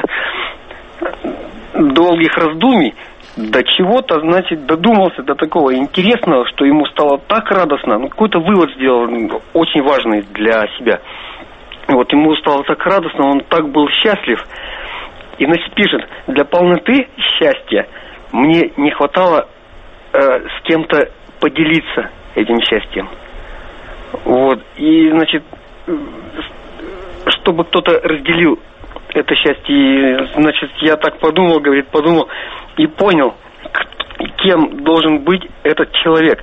долгих раздумий до чего-то, значит, додумался до такого интересного, что ему стало так радостно, ну, какой-то вывод сделал очень важный для себя. Вот, ему стало так радостно, он так был счастлив. И, значит, пишет: для полноты счастья мне не хватало с кем-то поделиться этим счастьем. Вот, и, значит, чтобы кто-то разделил это счастье. И, значит, я так подумал, говорит, и понял, кем должен быть этот человек.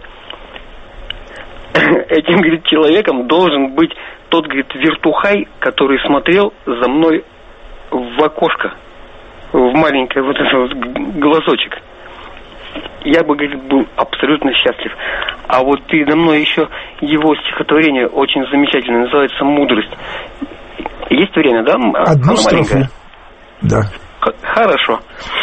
Этим, говорит, человеком должен быть тот, говорит, вертухай, который смотрел за мной в окошко, в маленький вот этот вот глазочек. Я бы, говорит, был абсолютно счастлив. А вот передо мной еще его стихотворение очень замечательное, называется «Мудрость». Есть время, да? Одну строфу. Да. Хорошо.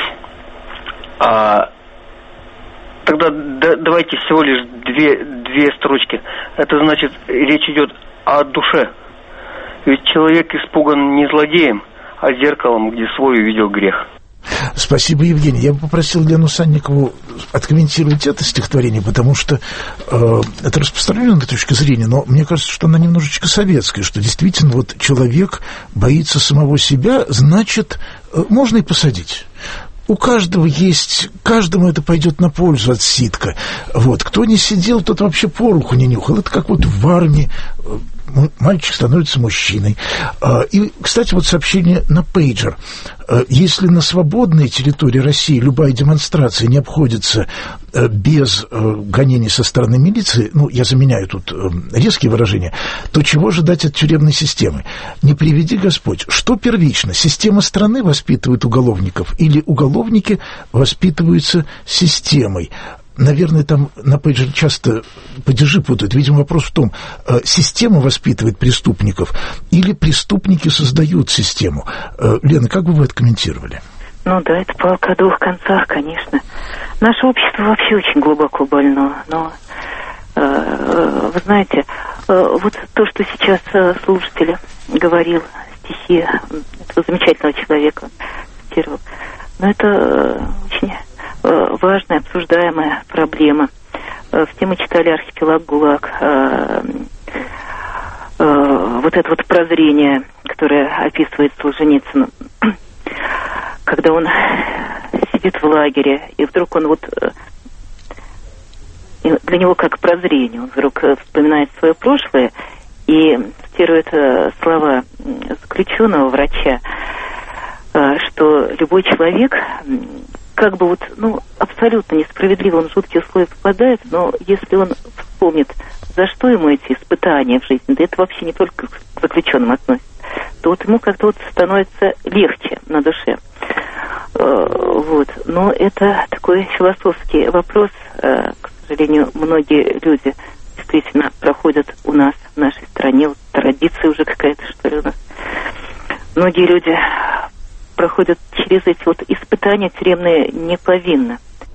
Тогда давайте всего лишь две строчки. Это значит, речь идет о душе. Ведь человек испуган не злодеем, а зеркалом, где свой увидел грех. Спасибо, Евгений. Я бы попросил Лену Санникову откомментировать это стихотворение, потому что это распространенная точка зрения, но мне кажется, что она немножечко советская, что действительно вот человек боится самого себя, значит, можно и посадить. У каждого есть, каждому это пойдет на пользу отсидка. Вот. Кто не сидел, тот вообще пороху не нюхал. Это как вот в армии. мальчик становится мужчиной. И, кстати, вот сообщение на пейджер. Если на свободной территории России любая демонстрация не обходится без гонений со стороны милиции, ну, я заменяю тут резкие выражения, то чего ожидать от тюремной системы? Не приведи Господь. Что первично? Система страны воспитывает уголовников или уголовники воспитываются системой? Наверное, там на пейджере часто падежи путают. Видимо, вопрос в том, система воспитывает преступников или преступники создают систему. Лена, как бы вы это комментировали? Ну да, это палка о двух концах, конечно. Наше общество вообще очень глубоко больно, но вы знаете, вот то, что сейчас слушатель говорил, стихи этого замечательного человека цитировал, но это очень важная, обсуждаемая проблема. Все мы читали «Архипелаг ГУЛАГ», вот это вот прозрение, которое описывает Солженицын, когда он сидит в лагере, и вдруг он вот... Для него как прозрение. Он вдруг вспоминает свое прошлое и цитирует слова заключенного врача, что любой человек... как бы вот, ну, абсолютно несправедливо, он в жуткие условия попадает, но если он вспомнит, за что ему эти испытания в жизни, да это вообще не только к заключенным относится, то вот ему как-то вот становится легче на душе. Вот. Но это такой философский вопрос. К сожалению, многие люди действительно проходят у нас, в нашей стране, вот традиция уже какая-то, что ли, у нас. Многие люди проходят через эти вот испытания тюремные не повинно.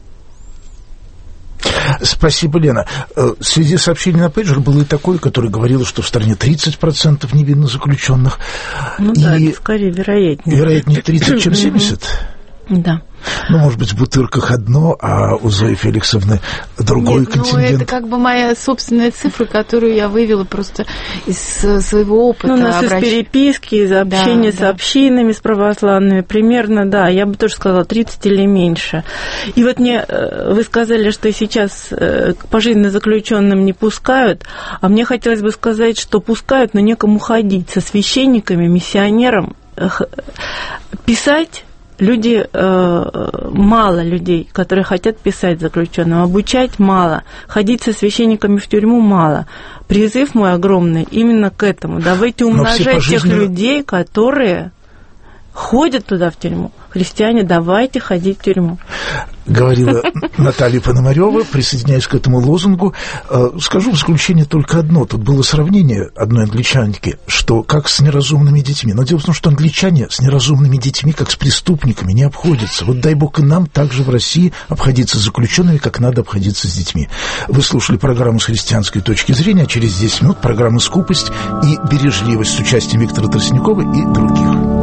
Спасибо, Лена. Среди сообщений на пейджер было и такое, которое говорило, что в стране 30% невинно заключенных. Ну и да, это скорее вероятнее. Вероятнее 30, чем 70? Да. Ну, может быть, в Бутырках одно, а у Зои Феликсовны другой контингент. Ну, это как бы моя собственная цифра, которую я вывела просто из своего опыта. Ну, у нас из переписки, из общения с общинами, с православными, примерно, да, я бы тоже сказала, 30 или меньше. И вот вы сказали, что сейчас к пожизненно заключенным не пускают, а мне хотелось бы сказать, что пускают, но некому ходить со священниками, миссионером, писать. Люди, мало людей, которые хотят писать заключенным, обучать мало, ходить со священниками в тюрьму мало. Призыв мой огромный именно к этому. Давайте умножать тех людей, которые ходят туда в тюрьму. Христиане, давайте ходить в тюрьму. Говорила Наталья Пономарёва, присоединяюсь к этому лозунгу. Скажу в заключение только одно. Тут было сравнение одной англичанки, что как с неразумными детьми. Но дело в том, что англичане с неразумными детьми, как с преступниками, не обходятся. Вот дай бог и нам также в России обходиться с заключенными, как надо обходиться с детьми. Вы слушали программу «С христианской точки зрения». Через 10 минут программа «Скупость и бережливость» с участием Виктора Тростникова и других.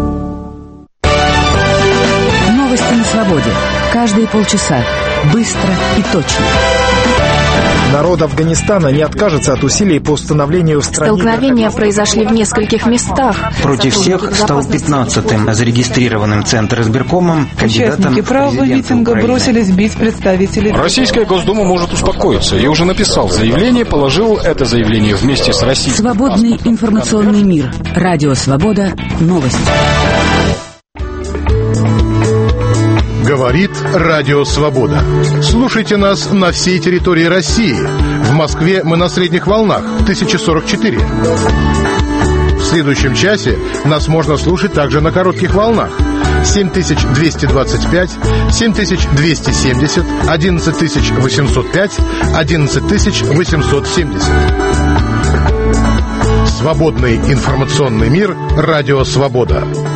Новости на свободе. Каждые полчаса. Быстро и точно. Народ Афганистана не откажется от усилий по установлению в стране... Столкновения произошли в нескольких местах. Против всех стал 15-м зарегистрированным Центр избиркомом кандидатом Участники правого митинга бросились бить представителей... Российская Госдума может успокоиться. Я уже написал заявление, положил это заявление вместе с Россией. Свободный информационный мир. Радио «Свобода». Новости. Говорит Радио Свобода. Слушайте нас на всей территории России. В Москве мы на средних волнах 1044. В следующем часе нас можно слушать также на коротких волнах 7225, 7270, 11805, 11870. Свободный информационный мир. Радио Свобода.